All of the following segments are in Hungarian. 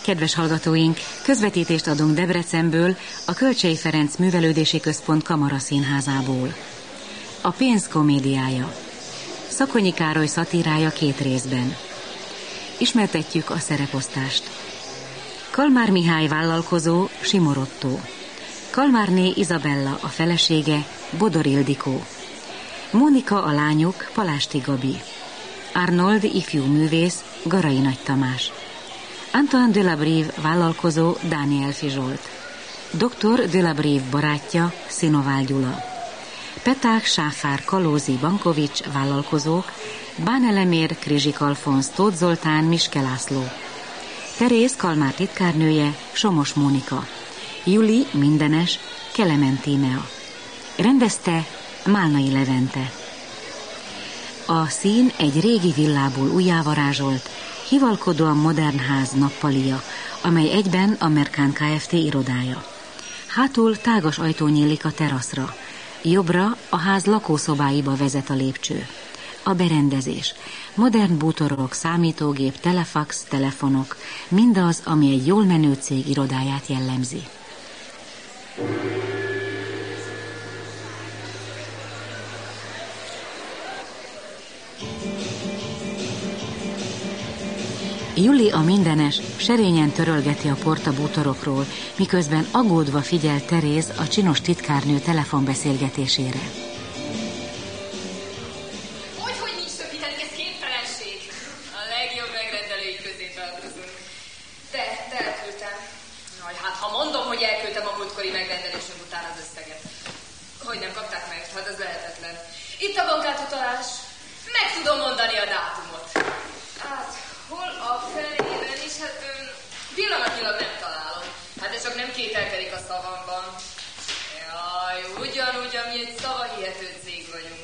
Kedves hallgatóink, közvetítést adunk Debrecenből, a Kölcsey Ferenc Művelődési Központ Kamaraszínházából. A pénz komédiája. Szakonyi Károly szatírája 2 részben. Ismertetjük a szereposztást. Kalmár Mihály vállalkozó, Simor Ottó. Kalmárné Izabella a felesége, Bodor Ildikó. Mónika a lányok, Palásti Gabi. Arnold ifjú művész, Garai Nagy Tamás. Antoine de la Brive vállalkozó, Dániel Fizsolt. Dr. de la Brive barátja, Szinovál Gyula. Peták Sáfár Kalózi Bankovics vállalkozók, Bánelemér Krizsik Alfonsz, Tóth Zoltán, Miske László. Teréz Kalmár titkárnője, Somos Mónika. Juli Mindenes, Kelemen Tímea. Rendezte Málnai Levente. A szín egy régi villából újjávarázsolt, hivalkodóan modern ház nappalia, amely egyben a Merkán Kft. Irodája. Hátul tágas ajtó nyílik a teraszra. Jobbra a ház lakószobáiba vezet a lépcső. A berendezés. Modern bútorok, számítógép, telefax, telefonok. Mindaz, ami egy jól menő cég irodáját jellemzi. Juli a mindenes serényen törölgeti a port a bútorokról, miközben aggódva figyel Teréz a csinos titkárnő telefonbeszélgetésére. Hogy nincs több hitelünk, ez képtelenség. A legjobb megrendelői közé tartozunk. De elküldtem. Jaj, hát ha mondom, hogy elküldtem a múltkori megrendelésünk után az összeget. Hogy nem kapták meg? Hát az lehetetlen. Itt a bankátutalás. Meg tudom mondani a dátumot. Hát, hol a felében is? Hát pillanatnyilag nem találom. Hát ez csak nem kételkedik a szavamban. Jaj, ugyanúgy, ami egy szavahihető cég vagyunk.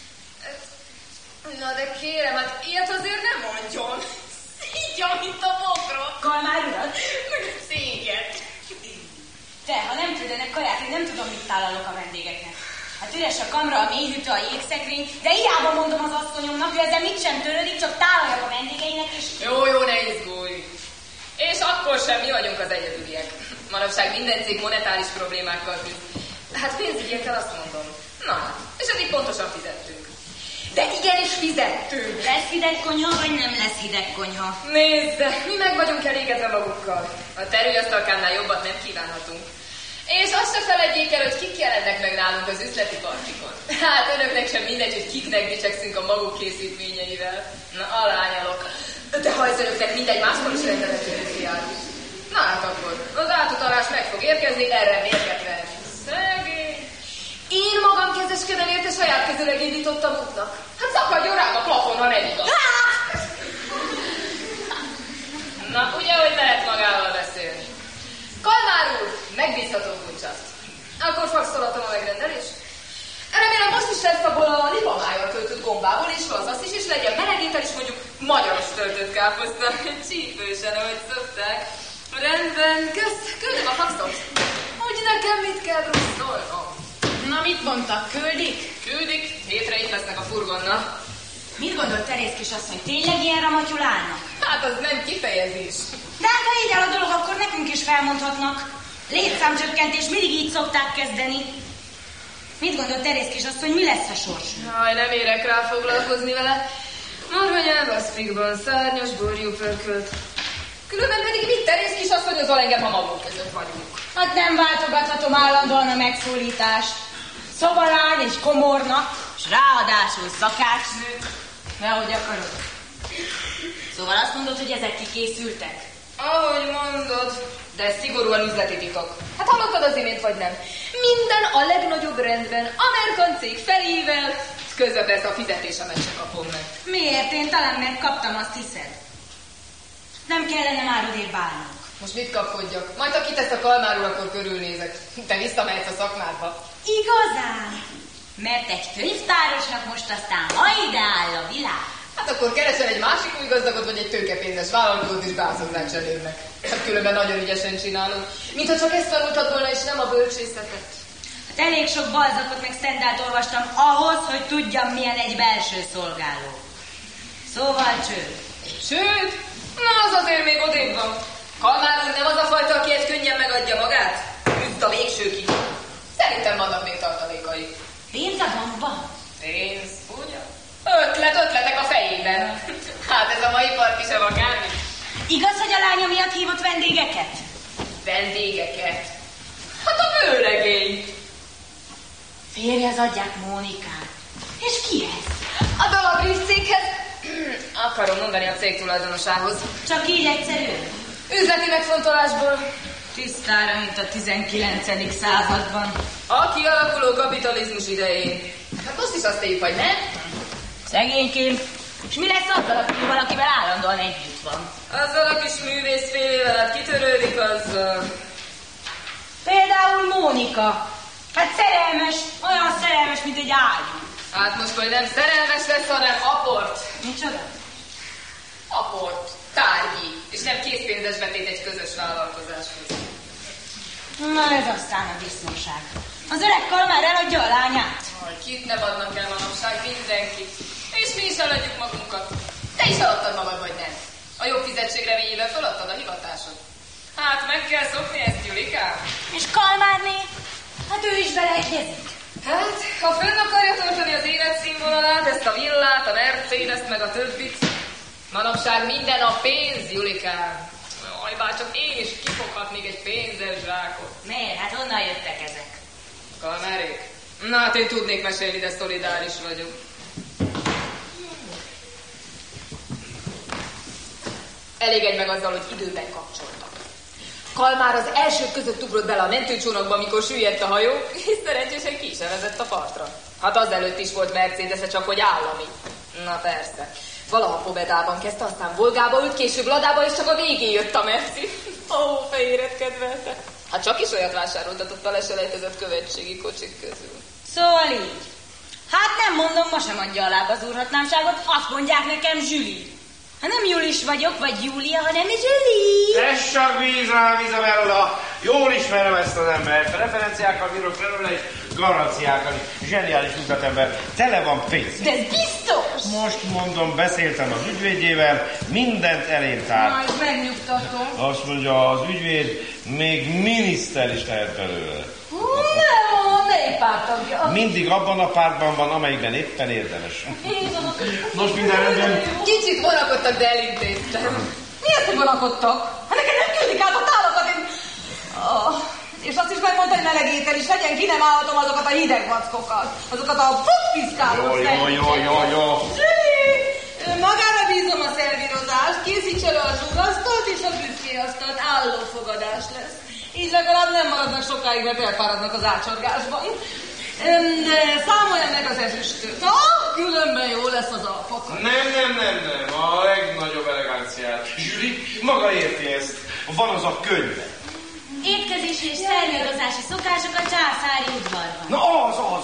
Na de kérem, hát ilyet azért nem mondjon. Szígyam, mint a bokrok. Kalmár urat? Meg a céget. Te, ha nem küldenek kaját, én nem tudom, mit tálalok a vendégeknek. Hát üres a kamra, a mélyhűtő, a jégszekrény, de hiába mondom az asszonyomnak, hogy ezzel mit sem törődik, csak tálaljak a vendégeinek, és... Jó, ne izgulj. És akkor sem mi vagyunk az egyedüliek. Manapság minden cég monetáris problémákkal küzd. Hát pénzügyekkel azt mondom. Na, és eddig pontosan fizettünk. De igenis fizettünk. Lesz hideg konyha, vagy nem lesz hideg konyha? Nézd, mi meg vagyunk elégedve magukkal. A terülyasztalkánnál jobbat nem kívánhatunk. És azt se felejtjék el, hogy kik jelennek meg nálunk az üzleti partikon. Hát önöknek sem mindegy, hogy kiknek dicsekszünk a maguk készítményeivel. Na, alányalok. De ha ez önöknek mindegy, máskor is rendelhetővé jár. Na hát akkor, az átutalás meg fog érkezni, erre mérget verni. Szegény. Én magam kezeskedem érte saját kezüleg indítottam útnak. Hát szakadjon rám a plafon, ha nem igaz. Na, ugye, hogy lehet magával beszélni. Kalmár úr, megbízható kulcsaszt. Akkor fakszolatom a megrendelést. Remélem most is lesz abból a libamájjal töltött gombából, és lazasz is, és legyen melegétel is, mondjuk magyaros töltött káposzta. Csípősen, ahogy szokták. Rendben, küldöm a faxot. Úgy nekem mit kell brusszolnom. Na, mit mondtak, küldik? Küldik, hétre itt lesznek a furgonnal. Mit gondol Teréz kisasszony, tényleg ilyen ramatyul állnak? Hát az nem kifejezés. De hát ha így áll a dolog, akkor nekünk is felmondhatnak. Létszámcsökkentés mindig így szokták kezdeni. Mit gondol Teréz kisasszony, mi lesz a sors? Jaj, nem érek rá foglalkozni vele. Marha nyelvaszfikban, szárnyas borjú pörkölt. Különben pedig mit Teréz kisasszonyozol engem, ha magunk között vagyunk? Hát nem váltogathatom állandóan a megszólítást. Szobalány és komornak, és ráadásul szakácsnő. Nehogy akarod. Szóval azt mondod, hogy ezek kikészültek? Ahogy mondod, de szigorúan üzleti titok. Hát hallottad az imént, vagy nem? Minden a legnagyobb rendben, Amerikan cég felével, közben persze a fizetésemet sem kapom meg. Miért? Én talán megkaptam, azt hiszed. Nem kellene már odébb állnunk. Most mit kapkodjak? Majd ha kitesz a Kalmár úr, akkor körülnézek. Te visszamehetsz a szakmádba. Igazán? Mert egy könyvtárosnak most aztán ma ide áll a világ. Hát akkor keresel egy másik új gazdagot, vagy egy tőkepénzes vállalkozót is beállhozzák cserélnek. Hát különben nagyon ügyesen csinálunk. Mintha csak ezt tanultad volna, és nem a bölcsészetet. Hát elég sok Balzacot meg Stendhalt olvastam ahhoz, hogy tudjam, milyen egy belső szolgáló. Szóval csőd. Csőd? Na, az azért még odébb van. Kalmár úr nem az a fajta, aki egy könnyen megadja magát? Üzd a végsőkig. Szerintem vannak még tartalékai. Pénz a bankban? Pénz, ugye? Ötletek a fejében. Hát ez a mai parti sem akármi. Igaz, hogy a lánya miatt hívott vendégeket? Vendégeket? Hát a bőregény. Férjhez adják Mónikát. És ki ez? A Dalabris céghez. Akarom mondani a cég tulajdonosához. Csak így egyszerűen? Üzleti megfontolásból. Tisztára, mint a 19. században. A kialakuló kapitalizmus idején. Hát most is azt éljük, hogy nem? Szegénykém. És mi lesz azzal, aki valakivel állandóan együtt van? Azzal a kis művészfélével, hát kitörődik, az... Például Mónika. Hát szerelmes, olyan szerelmes, mint egy ágyú. Hát most majd nem szerelmes lesz, hanem aport. Micsoda? Aport. Tárgyi. És nem készpénzes betét egy közös vállalkozáshoz. Na ez aztán a disznóság. Az öreg Kalmár eladja a lányát. Kit nem adnak el manapság, mindenkit. És mi is eladjuk magunkat. Te is eladtad magad, vagy nem? A jobb fizetségre végyében feladtad a hivatásod. Hát meg kell szokni ezt, Julikám. És Kalmárné? Hát ő is beleegyezik. Hát, ha fönn akarja tartani az életszínvonalát, ezt a villát, a Mercedes-t, meg a többit, manapság minden a pénz, Julikám. Jaj, bár csak én is kifoghatnék egy pénzes zsákot. Miért? Hát honnan jöttek ezek? Kalmárék? Na hát én tudnék mesélni, de szolidáris vagyok. Elégedj meg azzal, hogy időben kapcsoltak. Kalmár az elsők között ugrott bele a mentőcsónakba, amikor süllyedt a hajó, és szerencsésen ki is evezett a partra. Hát azelőtt is volt Mercedes-e, csak hogy állami. Na persze. Valaha Pobedában kezdte, aztán Volgába ült, később Ladába, és csak a végén jött a Merci. Ó, fehéret kedvelte. Hát csak is olyat vásároltatott a leselejtezett követségi kocsik közül. Szóval így. Hát nem mondom, ma sem adja alá az úrhatnámságot, azt mondják nekem Zsüli. Hát nem Julis vagyok, vagy Júlia, hanem Zsüli. Ez csak víz rá, Izabella. Jól ismerem ezt az embert. Referenciákkal bírok felőle, és garanciákkal is. Zseniális üzletember. Tele van pénz. De ez biztos. Most mondom, beszéltem az ügyvédjével, mindent elém tárt. Na, ez megnyugtató. Azt mondja, az ügyvéd még miniszter is lehet belőle. Nem, melyik pártagja? Mindig abban a pártban van, amelyikben éppen érdemes. Nos, minden rendben. Kicsit vonakodtak, de elintéztem. Miért, hogy vonakodtak? Hát neked nem küldik át a tálakat, én... És azt is megmondta, hogy meleg étel is legyen, ki nem állhatom azokat a hideg vackokat. Azokat a piszkáló Jó. Zsüli! Magára bízom a szervírozást, készíts elő a zsugasztalt és a büszkéasztalt, állófogadás lesz. Így legalább nem maradnak sokáig, mert elfáradnak az ácsorgásban. Számolja meg az ezüstöt. Különben jó lesz az alfokat. Nem. A legnagyobb eleganciát. Zsüli, maga érti ezt. Van az a könyve. Étkezési és szervírozási szokások a császári udvarban. Na az.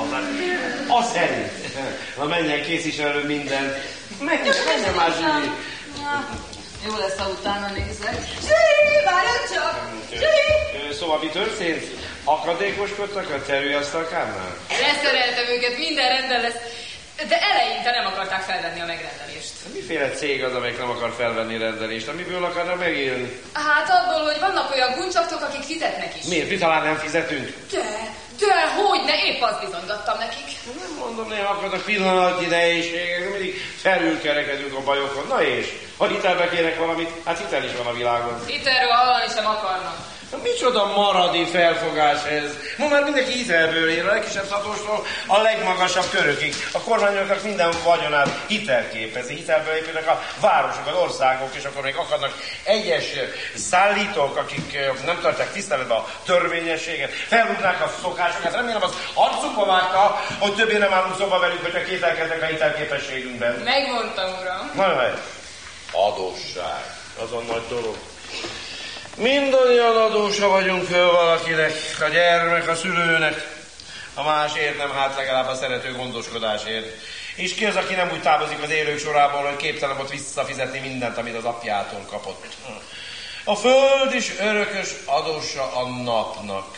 Az szerint. Na menjen, készíts elő mindent. Menjen már, Zsüli. Jó lesz, ha utána nézek. Zsüli, várjad csak! Zsüli! Szóval mi történt? Akadékoskodtak a terülyasztalkárnál? Leszereltem őket, minden rendben lesz. De eleinte nem akarták felvenni a megrendelést. Miféle cég az, amelyik nem akar felvenni rendelést? Amiből akarna megélni? Hát abból, hogy vannak olyan guncsaktok, akik fizetnek is. Miért? Mi talán nem fizetünk? De hogyne, épp azt bizonygattam nekik. Nem mondom, néha akadnak pillanatnyi nehézségek, mindig felülkerekedünk a bajokon. Na és, ha hitelbe kérek valamit, hát hitel is van a világon. Hitelről hallani sem akarnak. Micsoda maradi felfogás ez? Ma már mindenki hitelből él, a legkisebb szatóstól a legmagasabb körökig. A kormányoknak minden vagyonát hitelképezi. Hitelből épülnek a városok, az országok, és akkor még akadnak egyes szállítók, akik nem tartják tiszteletbe a törvényességet, felrúgnák a szokásokat. Remélem az arcukba vágta, hogy többé nem állunk szóba velük, hogyha kételkednek a hitelképességünkben. Megmondtam, uram. Na, adósság. Az a nagy dolog. Mindannyian adósa vagyunk föl valakinek, a gyermek, a szülőnek, a másért nem, hát legalább a szerető gondoskodásért. És ki az, aki nem úgy távozik az élők sorából, hogy képtelen volt visszafizetni mindent, amit az apjától kapott. A föld is örökös adósa a napnak.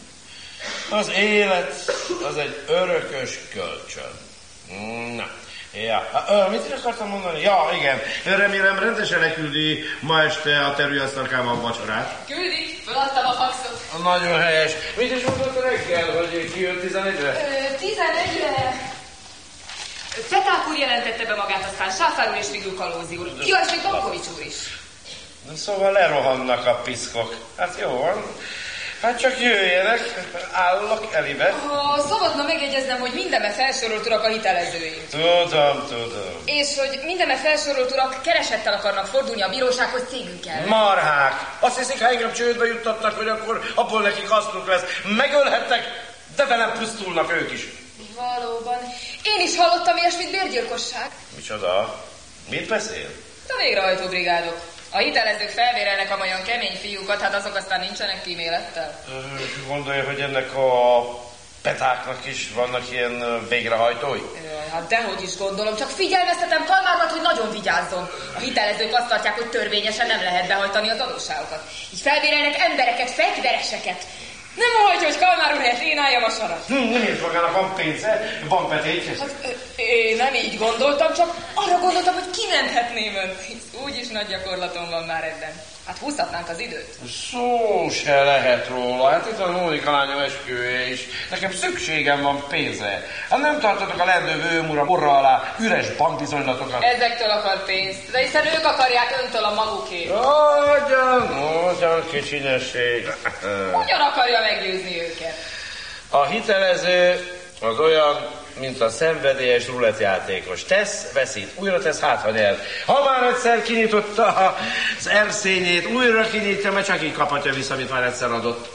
Az élet az egy örökös kölcsön. Na, Ja, mit is akartam mondani? Ja, igen. Remélem rendesen leküldi ma este a terülyasztalkával a vacsorát. Küldik, feladtam a faxot. Nagyon helyes. Mit is mondott reggel, hogy kijött 11-re? 11-re? Peták úr jelentette be magát, aztán Sáfár úr és Vigül Kalózi úr. Jó, és még Bankovics úr is. Szóval lerohannak a piszkok. Hát jó van. Hát csak jöjjenek, állok elébe. Szabadna megjegyeznem, hogy mindenben felsorolt urak a hitelezőink. Tudom. És hogy mindenben felsorolt urak keresettel akarnak fordulni a bírósághoz cégünkkel. Marhák! Azt hiszik, ha engem csődbe juttatnak, hogy akkor abból nekik hasznuk lesz. Megölhetnek, de velem pusztulnak ők is. Valóban. Én is hallottam ilyesmit, bérgyilkosság. Micsoda? Mit beszél? A végrehajtó brigádok. A hitelezők felvérelnek amolyan kemény fiúkat, hát azok aztán nincsenek kímélettel. Gondolja, hogy ennek a petáknak is vannak ilyen végrehajtói? Jaj, hát dehogy is gondolom, csak figyelmeztetem Kalmárt, hogy nagyon vigyázzon. A hitelezők azt tartják, hogy törvényesen nem lehet behajtani az adósságokat. Így felvérelnek embereket, fegyvereseket. Nem hagyja, hogy Kalmár úr helyett én álljam a sarat. Nem ért magának, van pénze, van petétje. Hát én nem így gondoltam, csak arra gondoltam, hogy kimenthetném önt, hisz úgyis nagy gyakorlatom van már ebben. Hát húzhatnánk az időt. Szó se lehet róla, hát itt a Mónika lányom esküvője is. Nekem szükségem van pénzre. Hát nem tartotok a lendő őmura orra alá üres bankbizonylatokat. Ezektől akar pénzt, de hiszen ők akarják öntől a magukét. Hogyan kicsinyesség. Hogyan akarja meggyőzni őket? A hitelező az olyan, mint a szenvedélyes rulettjátékos. Tesz, veszít, újra tesz, hát ha nyer. Ha már egyszer kinyitotta az erszényét, újra kinyitja, mert csak így kaphatja vissza, amit már egyszer adott.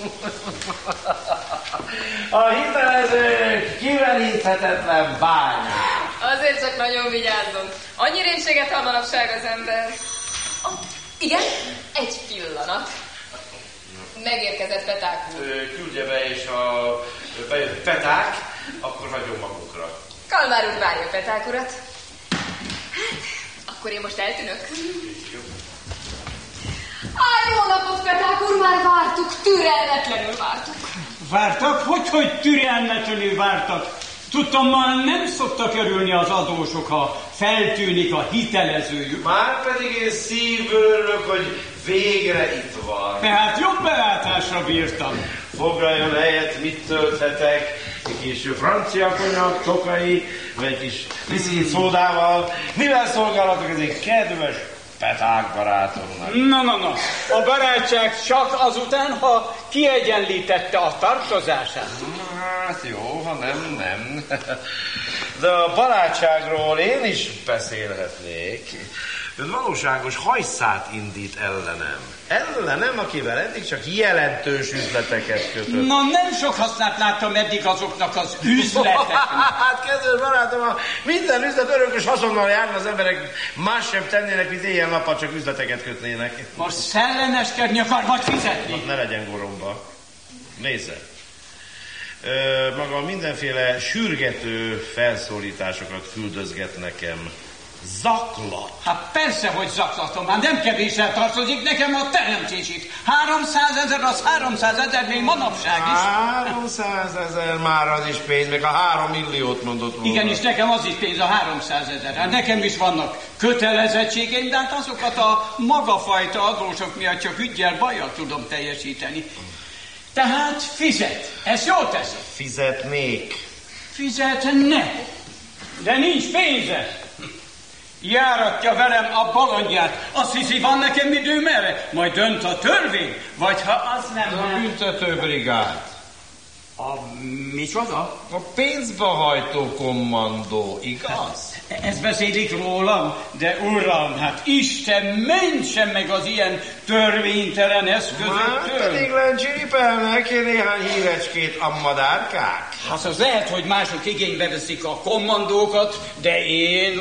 A hitelező kiveríthetetlen bánya. Azért csak nagyon vigyázzon. Annyi rémséget hall manapság az ember. Igen, egy pillanat. Megérkezett Peták úr. Küldje be, és ha bejött Peták, akkor hagyom magukra. Kalmár úr várja Peták urat. Hát, akkor én most eltűnök. Jó napot, Peták úr, már vártuk, türelmetlenül vártuk. Vártak? Hogy türelmetlenül vártak? Tudtam, már nem szoktak örülni az adósok, ha feltűnik a hitelezőjük. Már pedig én szívből örülök, hogy végre itt van. Tehát jobb belátásra bírtam. Foglaljon helyet, mit tölthetek, egy kis francia konyak, tokai, vagy egy kis viszkit szódával. Mivel szolgálatok ez egy kedves Peták barátomnak? Na. A barátság csak azután, ha kiegyenlítette a tartozását. Hát jó, ha nem. De a barátságról én is beszélhetnék. Ön valóságos hajszát indít ellenem, akivel eddig csak jelentős üzleteket kötött. Na, nem sok hasznát láttam eddig azoknak az üzleteknek. Hát, kedves barátom, minden üzlet örökös haszonnal járna, az emberek más sem tennének, mint éjjel-nappal csak üzleteket kötnének. Most szellemeskedni akar, vagy fizetni? Ne legyen goromba. Nézze. Maga mindenféle sürgető felszólításokat küldözget nekem. Zaklat. Hát persze, hogy zaklatom, hát nem kevéssel tartozik nekem a teremtésig. 300 000 az 300 000 még manapság is. 300 000 már az is pénz, meg a 3 milliót mondott volna. Igen, és nekem az is pénz, a 300 000. Hát nekem is vannak kötelezettségeim, de hát azokat a magafajta adósok miatt csak üggyel, bajjal tudom teljesíteni. Tehát fizet. Ez jól teszi. Fizetnék. Fizetne. De nincs pénze. Járatja velem a bolondját. Azt hiszi, van nekem időm erre? Majd dönt a törvény. Vagy ha az nem... A büntetőbrigád. A micsoda? A pénzbe hajtó kommandó, igaz? Ez beszélik rólam, de uram, hát Isten mentsen meg az ilyen törvénytelen eszközöktől. Hát pedig lencsiripelnek néhány hírecskét a madárkák. Hát az lehet, hogy mások igénybe veszik a kommandókat, de én...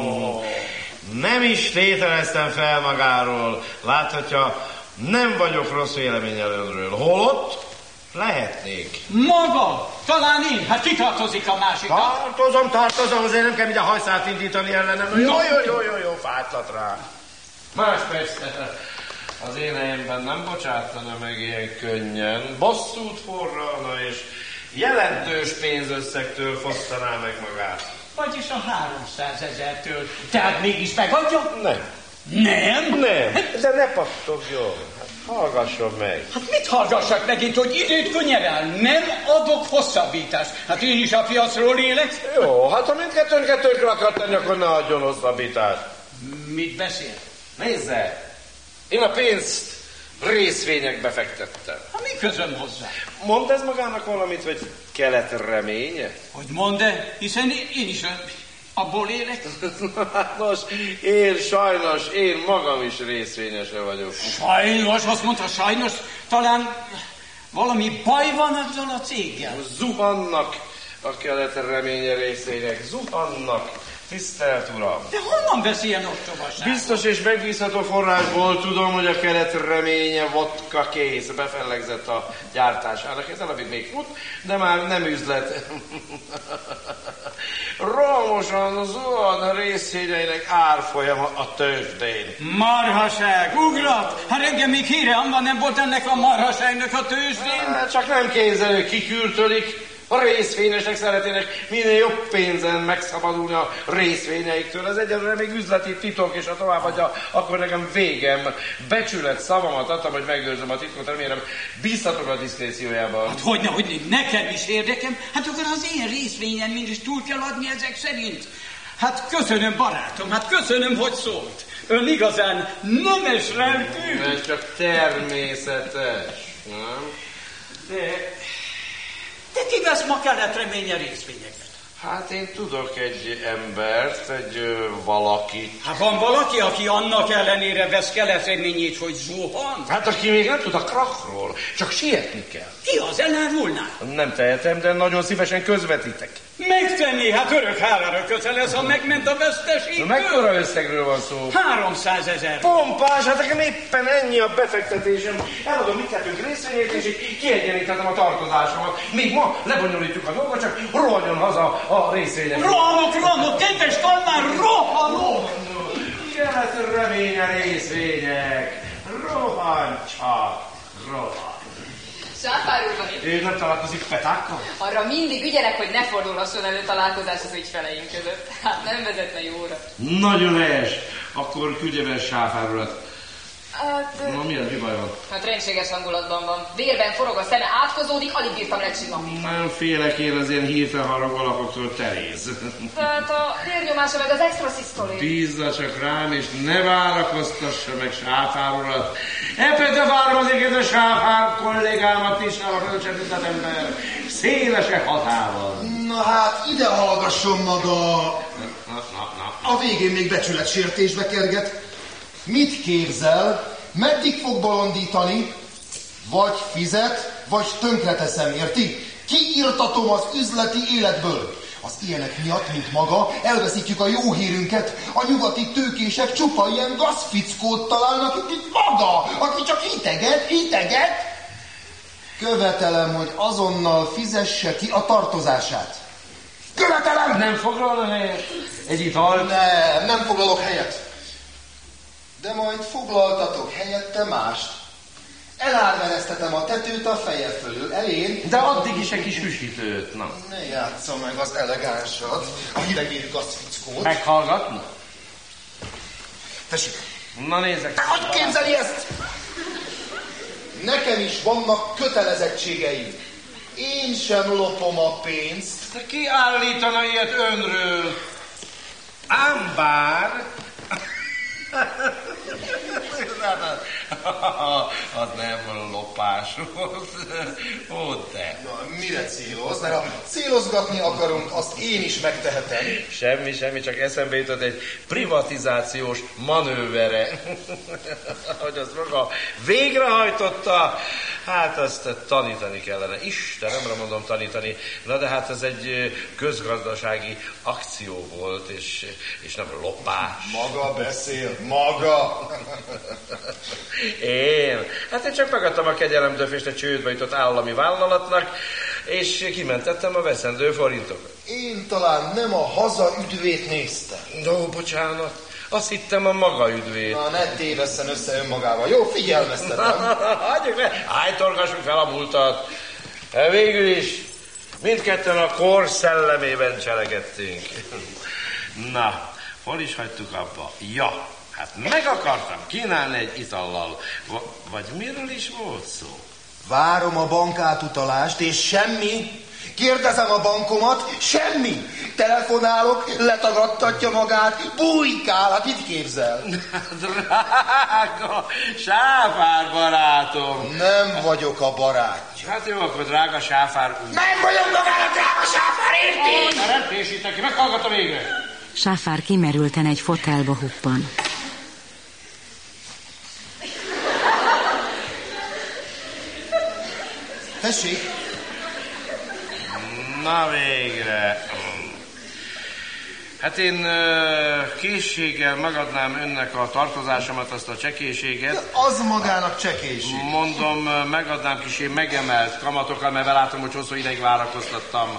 Nem is tételeztem fel magáról. Láthatja, nem vagyok rossz véleménnyel önről. Holott lehetnék. Maga? Talán én? Hát ki tartozik a másiknak? Tartozom, azért nem kell mindjárt hajszát indítani ellenem. Jó, fájtlat rá. Más persze, az én helyemben nem bocsátana meg ilyen könnyen. Bosszút forralna, és jelentős pénzösszegtől fosztaná meg magát. Vagyis a 300 000-től. Tehát mégis megadja? Nem. Nem? Nem, de ne pattogjon. Hát hallgasson meg. Hát mit hallgassak megint, hogy időt könyerel? Nem adok hosszabbítást. Hát én is a piacról élek. Jó, hát ha mindkettőnkre tönkre akar tenni, akkor ne adjon hosszabbítást. Mit beszél? Nézze, én a pénzt részvényekbe fektettem. Ha mi közöm hozzá? Mond ez magának valamit, vagy kelet reménye? Hogy mondd-e? Hiszen én is abból élek. Nos, én magam is részvényese vagyok. Sajnos, azt mondta sajnos, talán valami baj van azzal a céggel. Zuhannak a kelet reménye részvények, zuhannak. Tisztelt Uram! De honnan vesz ilyen ostobaságot? Biztos és megbízható forrásból tudom, hogy a kelet reménye vodka kész, befellegzett a gyártásának. Ez alapig még fut, de már nem üzlet. Rohamosan zuhan a részvényeinek árfolyama a tőzsdén. Marhaság, ugrat! Hát engem még hírem van, nem volt ennek a marhaságnak a tőzsdén? Csak nem képzelő, kikürtölik. A részvényesek szeretnének minél jobb pénzen megszabadulni a részvényeiktől. Ez egyelőre még üzleti titok, és ha továbbadja, akkor nekem végem. Becsület szavamat adtam, hogy megőrzöm a titkot, remélem bíztatok a diszkréciójában. Hát hogyne, nekem is érdekem. Hát akkor az én részvényen mégis túl kell adni ezek szerint. Hát köszönöm, barátom, hát köszönöm, hogy szólt. Ön igazán nemes lelkű. Ez csak természetes, nem? De ki vesz ma kelet-reménye részvényeket? Hát én tudok egy embert, valakit. Hát van valaki, aki annak ellenére vesz kelet-reményét, hogy zuhan? Hát aki még nem tud a krachról, csak sietni kell. Ki az, elárulná? Nem tehetem, de nagyon szívesen közvetítek. Megtenni, hát örök hálára kötelez, ha megment a veszteségtől. Mekkora összegről van szó? 300 000. Pompás, hát nekem éppen ennyi a befektetésem. Eladom mindkettőnk részvényét, és így kiegyeníthetem a tartozásomat. Még ma lebonyolítjuk a dolgot, csak rohanjon haza a részvények. Rohanok, kedves Kalmár, rohanok! Kelet reménye részvények. Rohanj csak, rohanj. Sáfár úr van itt. Ő nem találkozik Petákkal? Arra mindig ügyelek, hogy ne fordulhasson elő találkozás az ügyfeleink között. Hát nem vezetne jóra. Nagyon helyes. Akkor küldje be Sáfár urat. Hát... Na mi az, mi baj van? Hát rendséges hangulatban van. Vérben forog a szeme, átkozódik, alig bírtam lecsinomni. Nem félek én az ilyen hirtelen haragó alakoktól, Teréz. Tehát a vérnyomása meg az extraszisztolé. Bízza csak rám, és ne várakoztassa meg Sáfár urat. Epete várom az égető Sáfár kollégámat is, a bölcsebb ember. Szélese hatával. Na hát, ide hallgasson maga. A végén még becsületsértésbe kerget. Mit képzel? Meddig fog bolondítani? Vagy fizet, vagy tönkreteszem, érti? Kiirtatom az üzleti életből. Az ilyenek miatt, mint maga, elveszítjük a jó hírünket. A nyugati tőkések csupa ilyen gazfickót találnak, mint maga, aki csak hiteget. Követelem, hogy azonnal fizesse ki a tartozását. Követelem! Nem foglalna helyet? Egy italt? Nem foglalok helyet. De majd foglaltatok helyette mást. Elárvereztetem a tetőt a feje fölül, elén. De addig is egy kis hűsítőt, na. Ne játssza meg az elegánsat, a hidegérű gazfickót. Meghallgatna? Tessék. Na nézzek. Te hogy képzeli ezt? Nekem is vannak kötelezettségeim. Én sem lopom a pénzt. De ki állítana ilyet önről? Ám bár... Az nem lopás volt. Ó, de. Na, mire céloz? Mert ha célozgatni akarunk, azt én is megtehetem. Semmi, csak eszembe jutott egy privatizációs manővere. Hogy azt maga végrehajtotta, hát azt tanítani kellene. Istenemre mondom tanítani. Na de hát ez egy közgazdasági akció volt, és nem lopás. Maga beszél, maga! Én? Hát én csak megadtam a kegyelemdöfést a csődbe jutott állami vállalatnak, és kimentettem a veszendő forintokat. Én talán nem a hazaüdvét néztem. Ó, bocsánat, azt hittem a maga üdvét. Na, ne tévesszen össze önmagával. Jó, figyelmeztetem. Hagyjuk le, ájtorgassuk fel a múltat. Végül is Mindketten a kor szellemében cselekedtünk. Na, hol is hagytuk abba? Ja, hát meg akartam kínálni egy itallal. Vagy miről is volt szó? Várom a bankátutalást, és semmi. Kérdezem a bankomat, semmi. Telefonálok, letagadtatja magát, bujkál, hát mit képzel? Drága Sáfár barátom. Nem vagyok a barátja. Hát jó, akkor drága Sáfár úr. Nem vagyok magára, drága Sáfár, érti? Ne reptésítek ki, meghallgatom végre. Sáfár kimerülten egy fotelba huppan. Tessék? Na végre. Hát én készséggel megadnám önnek a tartozásomat, azt a csekélységet. Az magának csekélység. Mondom, megadnám kicsi megemelt kamatokkal, mert belátom, hogy hosszú ideig várakoztattam.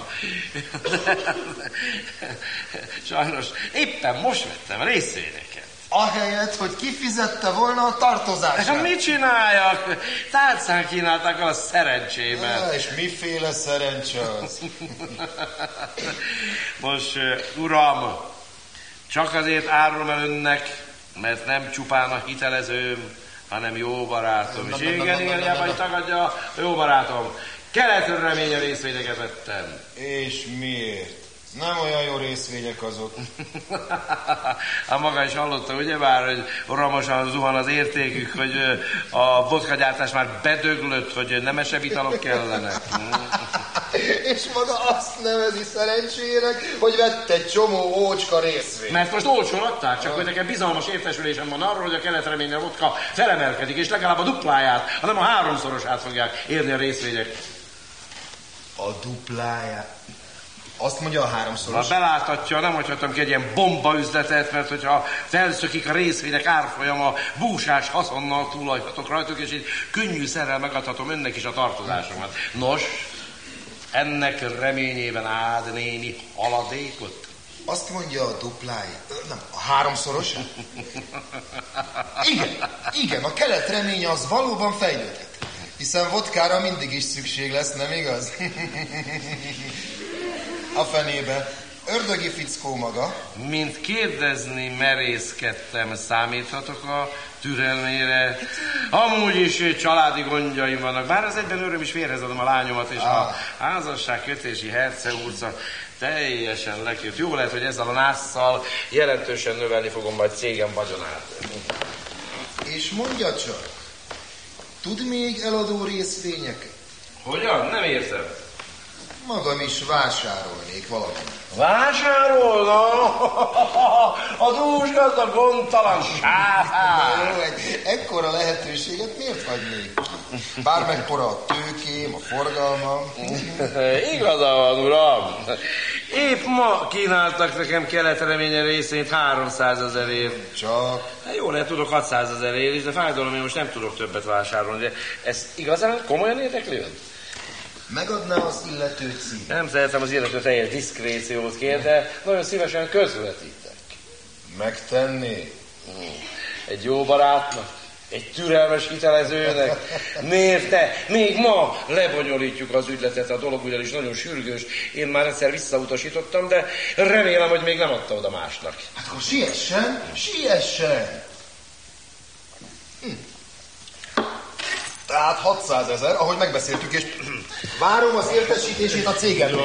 Sajnos éppen most vettem részvényeket. Ahelyett, hogy kifizette volna a tartozását. Mit csináljak? Tárcán kínálták el a szerencsémet. És miféle szerencse az? Most, uram, csak azért árulom el önnek, mert nem csupán a hitelezőm, hanem jó barátom. És igen, vagy tagadja, jó barátom. Keletről reménye részvényeket vettem. És miért? Nem olyan jó részvények azok. Hát maga is hallotta, ugyebár, hogy romosan zuhan az értékük, hogy a vodkagyártás már bedöglött, hogy nemesebb italok kellenek. És maga azt nevezi szerencsének, hogy vett egy csomó ócska részvényt. Mert most olcsón adták, csak hogy nekem bizalmas értesülésem van arról, hogy a Kelet-reményre vodka felemelkedik, és legalább a dupláját, hanem a 3-szorosát fogják érni a részvények. A dupláját? Azt mondja a 3-szoros. Ha beláthatja, nem hagyhatom ki egy ilyen bomba üzletet, mert hogyha felszökik a részvények árfolyama, búsás haszonnal túlajthatok rajtuk, és így könnyű szerrel megadhatom önnek is a tartozásomat. Nos, ennek reményében ad némi haladékot? Azt mondja a dupláját, nem, a 3-szoros? Igen, a kelet reménye az valóban fejlődhet. Hiszen vodkára mindig is szükség lesz, nem igaz? A fenébe. Ördögi fickó maga. Mint kérdezni merészkedtem, számíthatok a türelmére. Amúgy is családi gondjaim vannak, bár az egyben öröm is férhez adom a lányomat, és a házasság kötési herceurca teljesen lekért. Jó lehet, hogy ezzel a násszal jelentősen növelni fogom majd cégem vagyonát. És mondja csak, tud még eladó részvényeket? Hogyan? Nem értem. Magam is vásárolnék valamit. Vásárolna? A dús gazdag gondtalan Sáfár. Jó, egy ekkora lehetőséget miért hagynék? Bár mekkora a tőkém, a forgalmam. Igaza van, uram. Épp ma kínáltak nekem Kelet-reménye részét 300 000-ért. Csak? Hát jó, lehet tudok 600 000-ért is, de fájdalom, én most nem tudok többet vásárolni. De ez igazán komolyan érdekli ön? Megadná az illető címet? Nem szeretem az illető teljes diszkréciót kér, de nagyon szívesen közvetítek. Megtenné? Egy jó barátnak, egy türelmes hitelezőnek. Mérte, még ma lebonyolítjuk az ügyletet, a dolog ugyanis nagyon sürgős. Én már egyszer visszautasítottam, de remélem, hogy még nem adta oda másnak. Hát akkor siessen! Tehát 600 000, ahogy megbeszéltük, és várom az értesítését a cégemről.